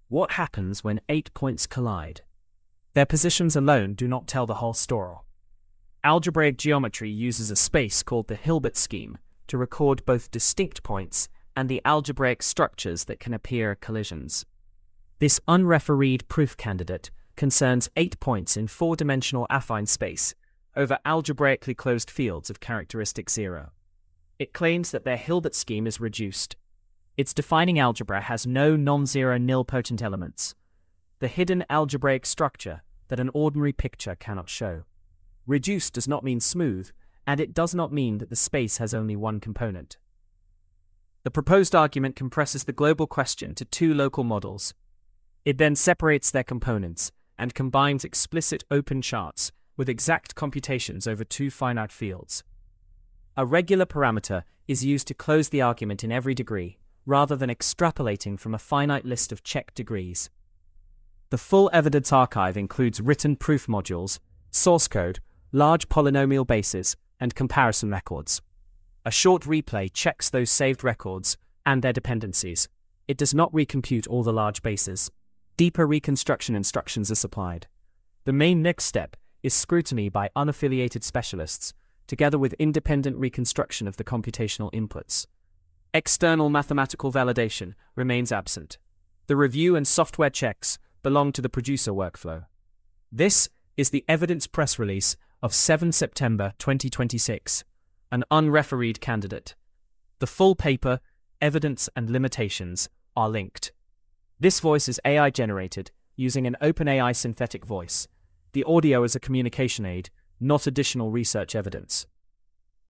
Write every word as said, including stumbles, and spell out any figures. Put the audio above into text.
What happens when eight points collide? Their positions alone do not tell the whole story. Algebraic geometry uses a space called the Hilbert scheme to record both distinct points and the algebraic structures that can appear at collisions. This unrefereed proof candidate concerns eight points in four-dimensional affine space over algebraically closed fields of characteristic zero. It claims that their Hilbert scheme is reduced. Its defining algebra has no non-zero nilpotent elements, the hidden algebraic structure that an ordinary picture cannot show. Reduced does not mean smooth, and it does not mean that the space has only one component. The proposed argument compresses the global question to two local models. It then separates their components and combines explicit open charts with exact computations over two finite fields. A regular parameter is used to close the argument in every degree, rather than extrapolating from a finite list of checked degrees. The full evidence archive includes written proof modules, source code, large polynomial bases, and comparison records. A short replay checks those saved records and their dependencies. It does not recompute all the large bases. Deeper reconstruction instructions are supplied. The main next step is scrutiny by unaffiliated specialists, together with independent reconstruction of the computational inputs. External mathematical validation remains absent. The review and software checks belong to the producer workflow. This is the evidence press release of the seventh of September twenty twenty-six, an unrefereed candidate. The full paper, evidence and limitations are linked. This voice is A I generated using an OpenAI synthetic voice. The audio is a communication aid, not additional research evidence.